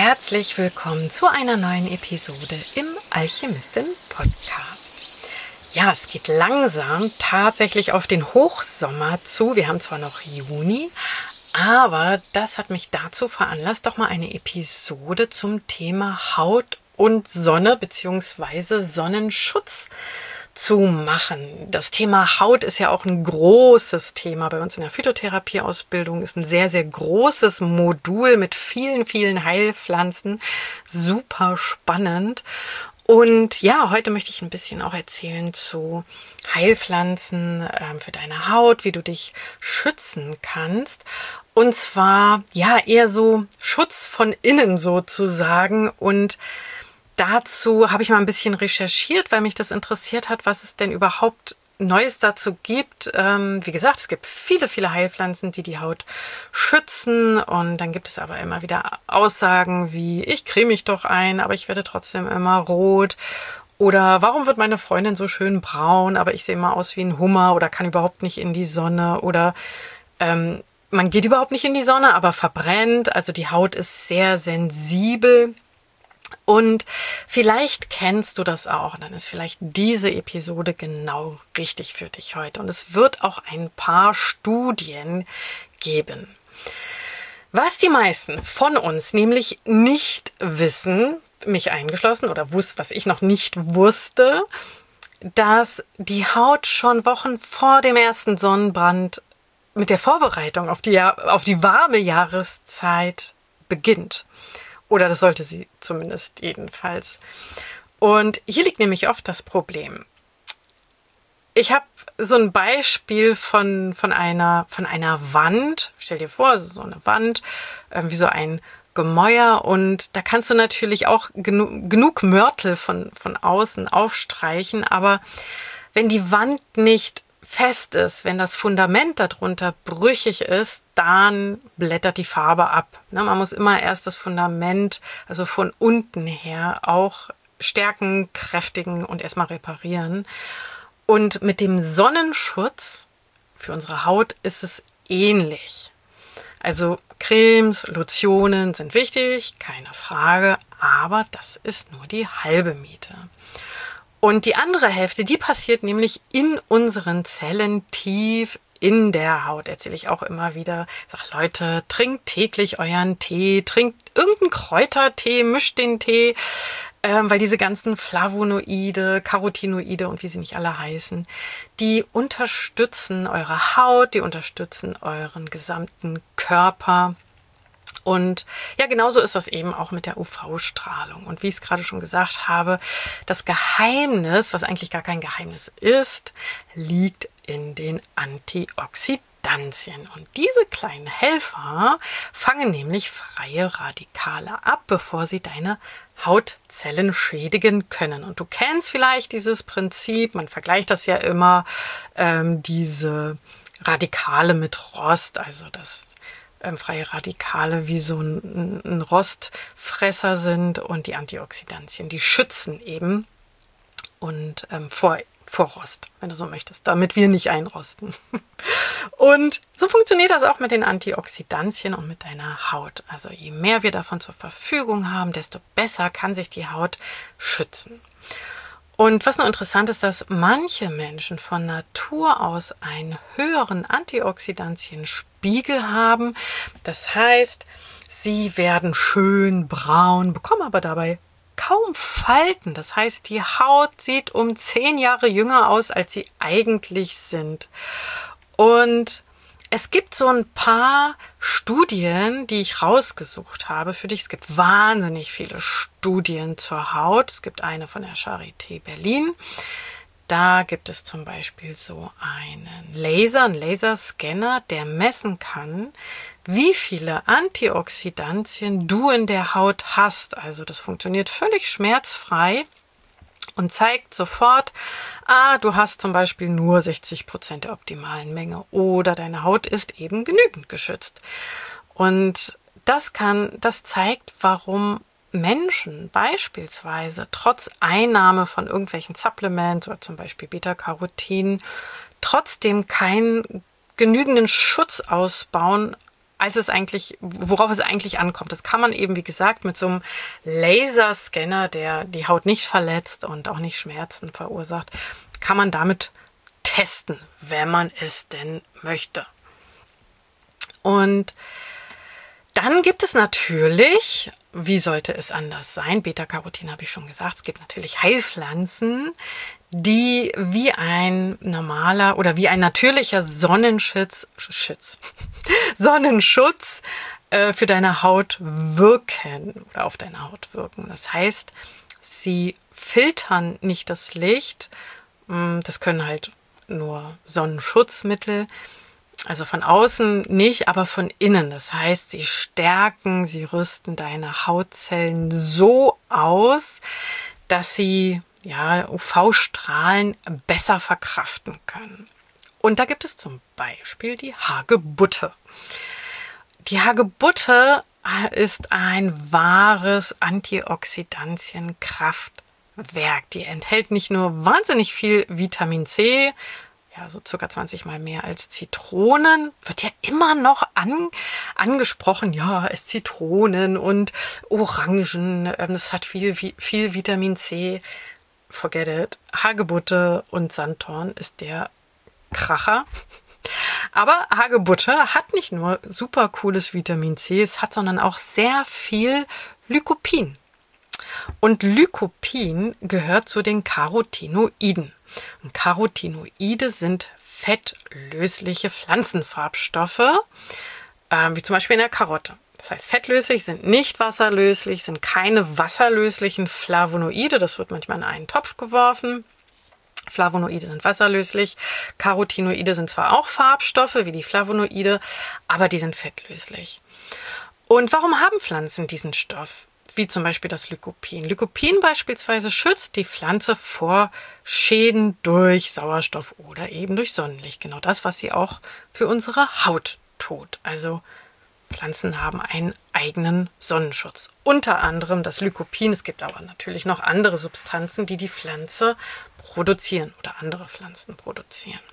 Herzlich willkommen zu einer neuen Episode im Alchemistin-Podcast. Ja, es geht langsam tatsächlich auf den Hochsommer zu. Wir haben zwar noch Juni, aber das hat mich dazu veranlasst, doch mal eine Episode zum Thema Haut und Sonne bzw. Sonnenschutz zu machen. Das Thema Haut ist ja auch ein großes Thema bei uns in der Phytotherapie-Ausbildung, ist ein sehr, sehr großes Modul mit vielen, vielen Heilpflanzen. Super spannend. Und ja, heute möchte ich ein bisschen auch erzählen zu Heilpflanzen für deine Haut, wie du dich schützen kannst. Und zwar ja eher so Schutz von innen sozusagen. Und dazu habe ich mal ein bisschen recherchiert, weil mich das interessiert hat, was es denn überhaupt Neues dazu gibt. Wie gesagt, es gibt viele, viele Heilpflanzen, die die Haut schützen. Und dann gibt es aber immer wieder Aussagen wie, ich creme mich doch ein, aber ich werde trotzdem immer rot. Oder warum wird meine Freundin so schön braun, aber ich sehe immer aus wie ein Hummer oder kann überhaupt nicht in die Sonne. Oder man geht überhaupt nicht in die Sonne, aber verbrennt. Also die Haut ist sehr sensibel. Und vielleicht kennst du das auch, dann ist vielleicht diese Episode genau richtig für dich heute. Und es wird auch ein paar Studien geben. Was die meisten von uns nämlich nicht wissen, mich eingeschlossen oder was ich noch nicht wusste, dass die Haut schon Wochen vor dem ersten Sonnenbrand mit der Vorbereitung auf die warme Jahreszeit beginnt. Oder das sollte sie zumindest jedenfalls. Und hier liegt nämlich oft das Problem. Ich habe so ein Beispiel von einer Wand. Stell dir vor, so eine Wand, wie so ein Gemäuer. Und da kannst du natürlich auch genug Mörtel von außen aufstreichen. Aber wenn die Wand nicht fest ist, wenn das Fundament darunter brüchig ist, dann blättert die Farbe ab. Man muss immer erst das Fundament, also von unten her, auch stärken, kräftigen und erstmal reparieren. Und mit dem Sonnenschutz für unsere Haut ist es ähnlich. Also Cremes, Lotionen sind wichtig, keine Frage, aber das ist nur die halbe Miete. Und die andere Hälfte, die passiert nämlich in unseren Zellen tief in der Haut. Erzähle ich auch immer wieder. Ich sage, Leute, trinkt täglich euren Tee, trinkt irgendeinen Kräutertee, mischt den Tee, weil diese ganzen Flavonoide, Carotinoide und wie sie nicht alle heißen, die unterstützen eure Haut, die unterstützen euren gesamten Körper. Und ja, genauso ist das eben auch mit der UV-Strahlung. Und wie ich es gerade schon gesagt habe, das Geheimnis, was eigentlich gar kein Geheimnis ist, liegt in den Antioxidantien. Und diese kleinen Helfer fangen nämlich freie Radikale ab, bevor sie deine Hautzellen schädigen können. Und du kennst vielleicht dieses Prinzip, man vergleicht das ja immer, diese Radikale mit Rost, also das freie Radikale wie so ein Rostfresser sind und die Antioxidantien, die schützen eben und vor Rost, wenn du so möchtest, damit wir nicht einrosten. Und so funktioniert das auch mit den Antioxidantien und mit deiner Haut. Also je mehr wir davon zur Verfügung haben, desto besser kann sich die Haut schützen. Und was noch interessant ist, dass manche Menschen von Natur aus einen höheren Antioxidantienspiegel haben. Das heißt, sie werden schön braun, bekommen aber dabei kaum Falten. Das heißt, die Haut sieht um 10 Jahre jünger aus, als sie eigentlich sind. Und es gibt so ein paar Studien, die ich rausgesucht habe für dich. Es gibt wahnsinnig viele Studien zur Haut. Es gibt eine von der Charité Berlin. Da gibt es zum Beispiel so einen Laserscanner, der messen kann, wie viele Antioxidantien du in der Haut hast. Also das funktioniert völlig schmerzfrei. Und zeigt sofort, du hast zum Beispiel nur 60% der optimalen Menge oder deine Haut ist eben genügend geschützt. Und das zeigt, warum Menschen beispielsweise trotz Einnahme von irgendwelchen Supplements oder zum Beispiel Beta-Carotin trotzdem keinen genügenden Schutz ausbauen worauf es eigentlich ankommt. Das kann man eben, wie gesagt, mit so einem Laserscanner, der die Haut nicht verletzt und auch nicht Schmerzen verursacht, kann man damit testen, wenn man es denn möchte. Und dann gibt es natürlich, wie sollte es anders sein? Beta-Carotin habe ich schon gesagt. Es gibt natürlich Heilpflanzen, die wie ein normaler oder wie ein natürlicher Sonnenschutz für deine Haut wirken oder auf deine Haut wirken. Das heißt, sie filtern nicht das Licht. Das können halt nur Sonnenschutzmittel. Also von außen nicht, aber von innen. Das heißt, sie stärken, sie rüsten deine Hautzellen so aus, dass sie UV-Strahlen besser verkraften können. Und da gibt es zum Beispiel die Hagebutte. Die Hagebutte ist ein wahres Antioxidantienkraftwerk. Die enthält nicht nur wahnsinnig viel Vitamin C, so circa 20 Mal mehr als Zitronen. Wird ja immer noch angesprochen, es Zitronen und Orangen, es hat viel Vitamin C. Forget it. Hagebutte und Sanddorn ist der Kracher. Aber Hagebutte hat nicht nur super cooles Vitamin C, es hat, sondern auch sehr viel Lycopin. Und Lycopin gehört zu den Carotinoiden. Und Carotinoide sind fettlösliche Pflanzenfarbstoffe, wie zum Beispiel in der Karotte. Das heißt, fettlöslich, sind nicht wasserlöslich, sind keine wasserlöslichen Flavonoide. Das wird manchmal in einen Topf geworfen. Flavonoide sind wasserlöslich. Carotinoide sind zwar auch Farbstoffe wie die Flavonoide, aber die sind fettlöslich. Und warum haben Pflanzen diesen Stoff? Wie zum Beispiel das Lycopin. Lycopin beispielsweise schützt die Pflanze vor Schäden durch Sauerstoff oder eben durch Sonnenlicht. Genau das, was sie auch für unsere Haut tut. Also Pflanzen haben einen eigenen Sonnenschutz. Unter anderem das Lycopin. Es gibt aber natürlich noch andere Substanzen, die die Pflanze produzieren oder andere Pflanzen produzieren.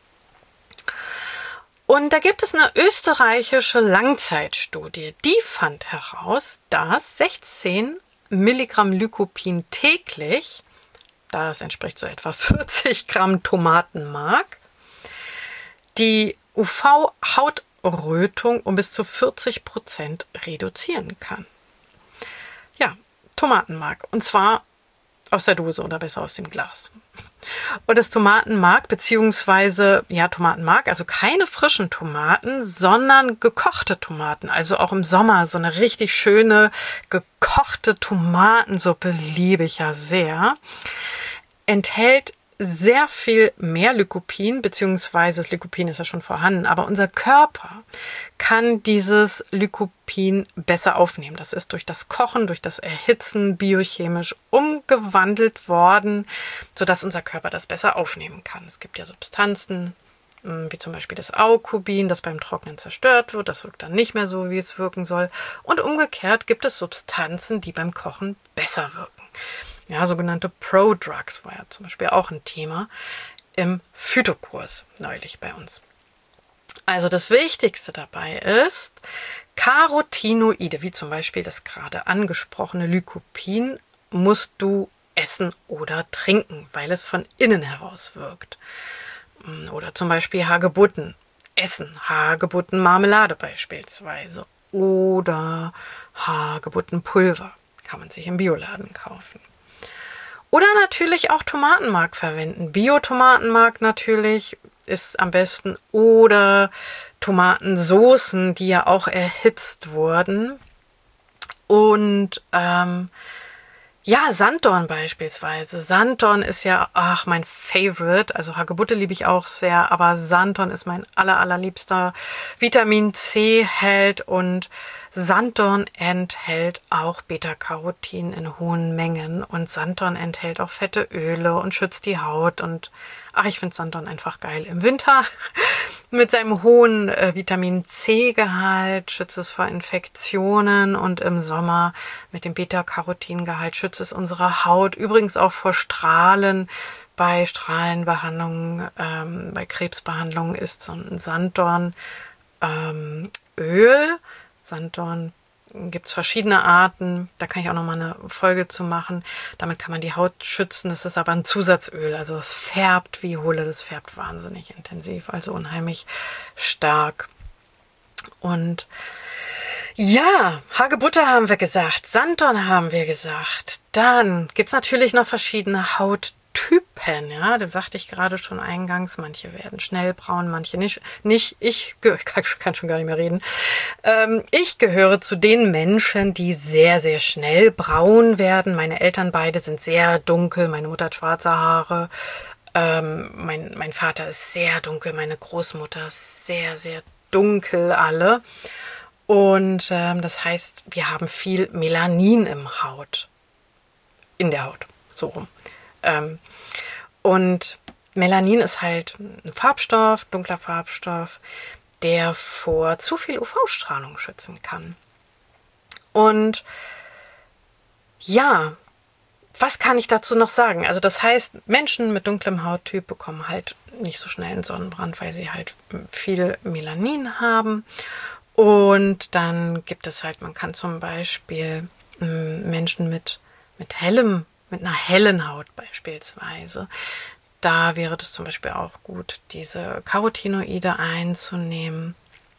Und da gibt es eine österreichische Langzeitstudie, die fand heraus, dass 16 Milligramm Lycopin täglich, das entspricht so etwa 40 Gramm Tomatenmark, die UV-Hautrötung um bis zu 40% reduzieren kann. Ja, Tomatenmark. Und zwar aus der Dose oder besser aus dem Glas. Und das Tomatenmark, Tomatenmark, also keine frischen Tomaten, sondern gekochte Tomaten. Also auch im Sommer so eine richtig schöne gekochte Tomatensuppe liebe ich ja sehr. Enthält sehr viel mehr Lycopin, beziehungsweise das Lycopin ist ja schon vorhanden, aber unser Körper kann dieses Lycopin besser aufnehmen. Das ist durch das Kochen, durch das Erhitzen biochemisch umgewandelt worden, sodass unser Körper das besser aufnehmen kann. Es gibt ja Substanzen, wie zum Beispiel das Aucubin, das beim Trocknen zerstört wird. Das wirkt dann nicht mehr so, wie es wirken soll. Und umgekehrt gibt es Substanzen, die beim Kochen besser wirken. Ja, sogenannte Pro-Drugs war ja zum Beispiel auch ein Thema im Phytokurs neulich bei uns. Also das Wichtigste dabei ist, Carotinoide, wie zum Beispiel das gerade angesprochene Lycopin, musst du essen oder trinken, weil es von innen heraus wirkt. Oder zum Beispiel Hagebutten essen, Hagebuttenmarmelade beispielsweise. Oder Hagebuttenpulver kann man sich im Bioladen kaufen. Oder natürlich auch Tomatenmark verwenden. Bio-Tomatenmark natürlich ist am besten. Oder Tomatensoßen, die ja auch erhitzt wurden. Und Sanddorn beispielsweise. Sanddorn ist ja, mein Favorite. Also Hagebutte liebe ich auch sehr, aber Sanddorn ist mein allerliebster. Vitamin C hält und Sanddorn enthält auch Beta-Carotin in hohen Mengen und Sanddorn enthält auch fette Öle und schützt die Haut und ich finde Sanddorn einfach geil im Winter. Mit seinem hohen Vitamin-C-Gehalt schützt es vor Infektionen und im Sommer mit dem Beta-Carotin-Gehalt schützt es unsere Haut. Übrigens auch vor Strahlen. Bei Strahlenbehandlungen, bei Krebsbehandlungen ist so ein Sanddorn Sanddornöl. Sanddorn gibt es verschiedene Arten. Da kann ich auch noch mal eine Folge zu machen. Damit kann man die Haut schützen. Das ist aber ein Zusatzöl. Also das färbt wie Hulle. Das färbt wahnsinnig intensiv. Also unheimlich stark. Und ja, Hagebutte haben wir gesagt. Sanddorn haben wir gesagt. Dann gibt es natürlich noch verschiedene Hauttypen. Ja, das sagte ich gerade schon eingangs. Manche werden schnell braun, manche nicht. Ich kann schon gar nicht mehr reden. Ich gehöre zu den Menschen, die sehr, sehr schnell braun werden. Meine Eltern beide sind sehr dunkel. Meine Mutter hat schwarze Haare. Mein Vater ist sehr dunkel. Meine Großmutter ist sehr, sehr dunkel alle. Und das heißt, wir haben viel Melanin in der Haut, so rum. Und Melanin ist halt ein Farbstoff, dunkler Farbstoff, der vor zu viel UV-Strahlung schützen kann. Und ja, was kann ich dazu noch sagen? Also das heißt, Menschen mit dunklem Hauttyp bekommen halt nicht so schnell einen Sonnenbrand, weil sie halt viel Melanin haben. Und dann gibt es halt, man kann zum Beispiel Menschen mit einer hellen Haut beispielsweise, da wäre das zum Beispiel auch gut, diese Carotinoide einzunehmen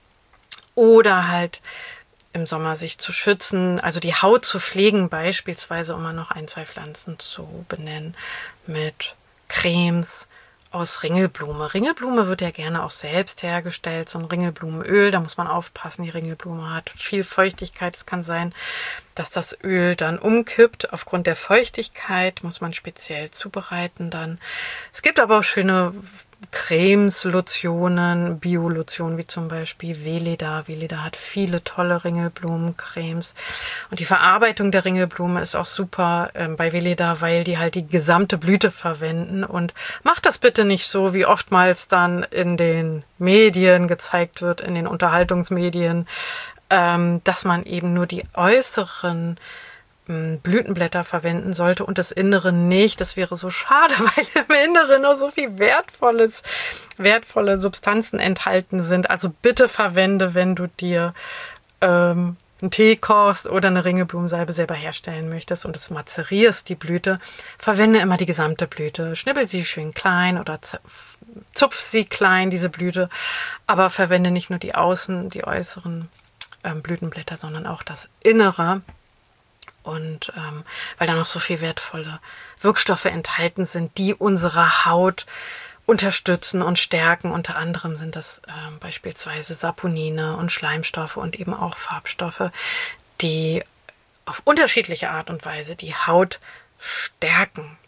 oder halt im Sommer sich zu schützen, also die Haut zu pflegen, beispielsweise, um mal noch ein, zwei Pflanzen zu benennen, mit Cremes aus Ringelblume. Ringelblume wird ja gerne auch selbst hergestellt, so ein Ringelblumenöl, da muss man aufpassen, die Ringelblume hat viel Feuchtigkeit, es kann sein, dass das Öl dann umkippt. Aufgrund der Feuchtigkeit muss man speziell zubereiten dann. Es gibt aber auch schöne Cremes, Lotionen, Bio-Lotionen, wie zum Beispiel Weleda. Weleda hat viele tolle Ringelblumencremes. Und die Verarbeitung der Ringelblume ist auch super bei Weleda, weil die halt die gesamte Blüte verwenden. Und macht das bitte nicht so, wie oftmals dann in den Medien gezeigt wird, in den Unterhaltungsmedien, dass man eben nur die äußeren Blütenblätter verwenden sollte und das Innere nicht. Das wäre so schade, weil im Inneren noch so viel wertvolle Substanzen enthalten sind. Also bitte verwende, wenn du dir einen Tee kochst oder eine Ringelblumensalbe selber herstellen möchtest und es mazerierst, die Blüte, verwende immer die gesamte Blüte. Schnibbel sie schön klein oder zupf sie klein, diese Blüte, aber verwende nicht nur die äußeren Blütenblätter, sondern auch das Innere. Und weil da noch so viel wertvolle Wirkstoffe enthalten sind, die unsere Haut unterstützen und stärken. Unter anderem sind das beispielsweise Saponine und Schleimstoffe und eben auch Farbstoffe, die auf unterschiedliche Art und Weise die Haut stärken.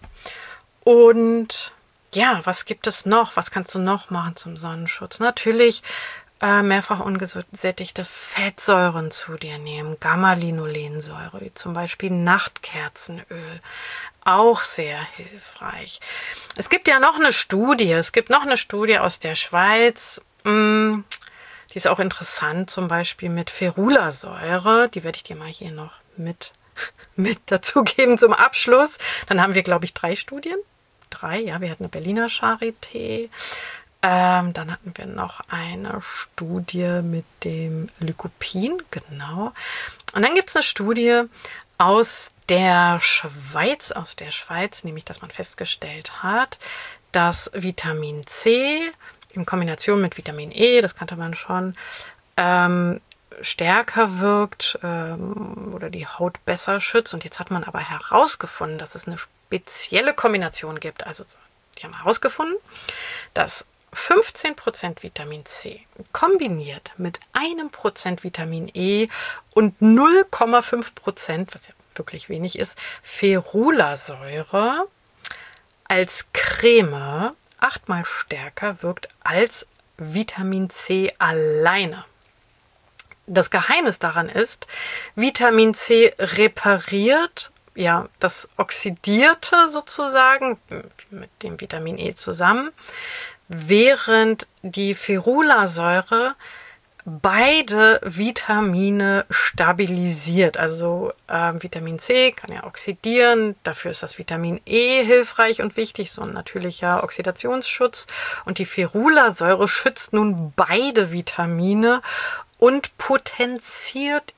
Und ja, was gibt es noch? Was kannst du noch machen zum Sonnenschutz? Natürlich mehrfach ungesättigte Fettsäuren zu dir nehmen, Gamma-Linolensäure, wie zum Beispiel Nachtkerzenöl, auch sehr hilfreich. Es gibt noch eine Studie aus der Schweiz, die ist auch interessant, zum Beispiel mit Ferulasäure, die werde ich dir mal hier noch mit dazugeben zum Abschluss. Dann haben wir, glaube ich, 3 Studien. 3, ja, wir hatten eine Berliner Charité. Dann hatten wir noch eine Studie mit dem Lycopin, genau. Und dann gibt es eine Studie aus der Schweiz, nämlich, dass man festgestellt hat, dass Vitamin C in Kombination mit Vitamin E, das kannte man schon, stärker wirkt oder die Haut besser schützt. Und jetzt hat man aber herausgefunden, dass es eine spezielle Kombination gibt. Also die haben herausgefunden, dass 15% Vitamin C kombiniert mit 1% Vitamin E und 0,5%, was ja wirklich wenig ist, Ferulasäure als Creme 8-mal stärker wirkt als Vitamin C alleine. Das Geheimnis daran ist, Vitamin C repariert ja das Oxidierte sozusagen mit dem Vitamin E zusammen, während die Ferulasäure beide Vitamine stabilisiert. Also Vitamin C kann ja oxidieren, dafür ist das Vitamin E hilfreich und wichtig, so ein natürlicher Oxidationsschutz. Und die Ferulasäure schützt nun beide Vitamine und potenziert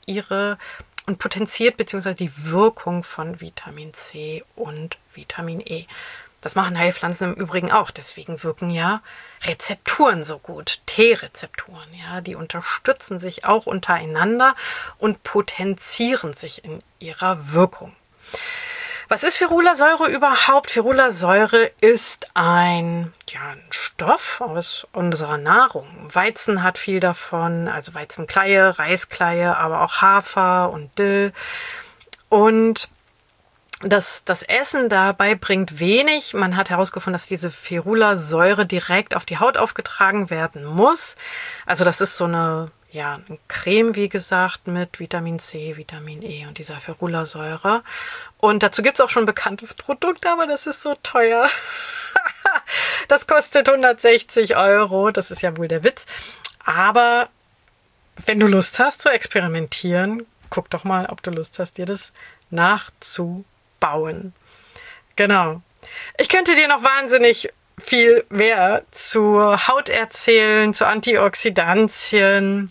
bzw. die Wirkung von Vitamin C und Vitamin E. Das machen Heilpflanzen im Übrigen auch. Deswegen wirken ja Rezepturen so gut. T-Rezepturen, ja, die unterstützen sich auch untereinander und potenzieren sich in ihrer Wirkung. Was ist Ferulasäure überhaupt? Ferulasäure ist ein Stoff aus unserer Nahrung. Weizen hat viel davon, also Weizenkleie, Reiskleie, aber auch Hafer und Dill. Und das Essen dabei bringt wenig. Man hat herausgefunden, dass diese Ferulasäure direkt auf die Haut aufgetragen werden muss. Also das ist so eine Creme, wie gesagt, mit Vitamin C, Vitamin E und dieser Ferulasäure. Und dazu gibt es auch schon ein bekanntes Produkt, aber das ist so teuer. Das kostet 160 €. Das ist ja wohl der Witz. Aber wenn du Lust hast zu experimentieren, guck doch mal, ob du Lust hast, dir das nachzubauen. Genau. Ich könnte dir noch wahnsinnig viel mehr zur Haut erzählen, zu Antioxidantien.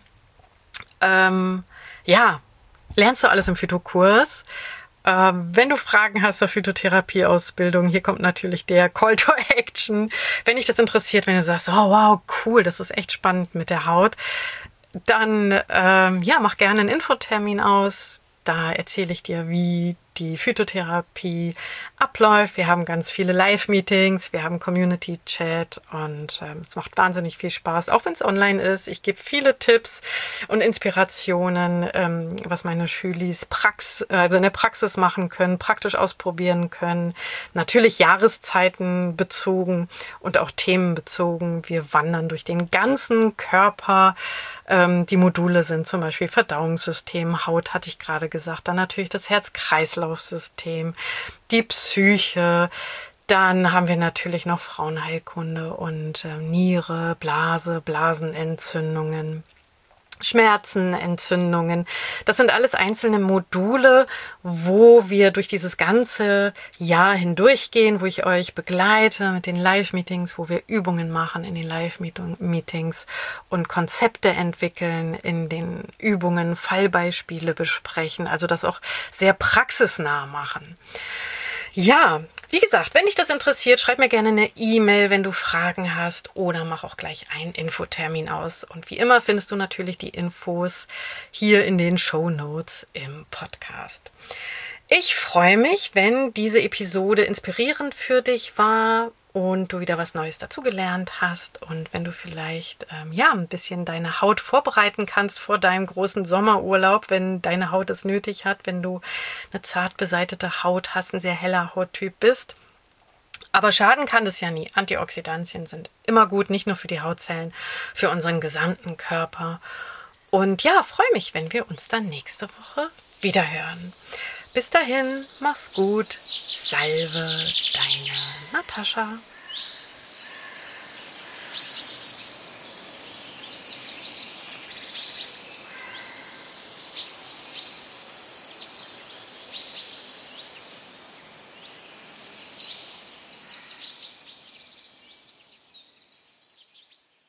Lernst du alles im Phytokurs. Wenn du Fragen hast zur Phytotherapie-Ausbildung, hier kommt natürlich der Call to Action. Wenn dich das interessiert, wenn du sagst, oh wow, cool, das ist echt spannend mit der Haut, dann mach gerne einen Infotermin aus. Da erzähle ich dir, wie die Phytotherapie abläuft. Wir haben ganz viele Live-Meetings, wir haben Community-Chat und es macht wahnsinnig viel Spaß, auch wenn es online ist. Ich gebe viele Tipps und Inspirationen, was meine Schülis in der Praxis machen können, praktisch ausprobieren können. Natürlich Jahreszeiten bezogen und auch themenbezogen. Wir wandern durch den ganzen Körper. Die Module sind zum Beispiel Verdauungssystem, Haut hatte ich gerade gesagt, dann natürlich das Herz-Kreislauf-System, die Psyche, dann haben wir natürlich noch Frauenheilkunde und Niere, Blase, Blasenentzündungen, Schmerzen, Entzündungen. Das sind alles einzelne Module, wo wir durch dieses ganze Jahr hindurchgehen, wo ich euch begleite mit den Live-Meetings, wo wir Übungen machen in den Live-Meetings und Konzepte entwickeln in den Übungen, Fallbeispiele besprechen, also das auch sehr praxisnah machen. Ja, wie gesagt, wenn dich das interessiert, schreib mir gerne eine E-Mail, wenn du Fragen hast oder mach auch gleich einen Infotermin aus. Und wie immer findest du natürlich die Infos hier in den Shownotes im Podcast. Ich freue mich, wenn diese Episode inspirierend für dich war und du wieder was Neues dazugelernt hast und wenn du vielleicht ein bisschen deine Haut vorbereiten kannst vor deinem großen Sommerurlaub, wenn deine Haut es nötig hat, wenn du eine zart beseitete Haut hast, ein sehr heller Hauttyp bist. Aber schaden kann das ja nie. Antioxidantien sind immer gut, nicht nur für die Hautzellen, für unseren gesamten Körper. Und freue mich, wenn wir uns dann nächste Woche wiederhören. Bis dahin, mach's gut. Salve, deine Natascha.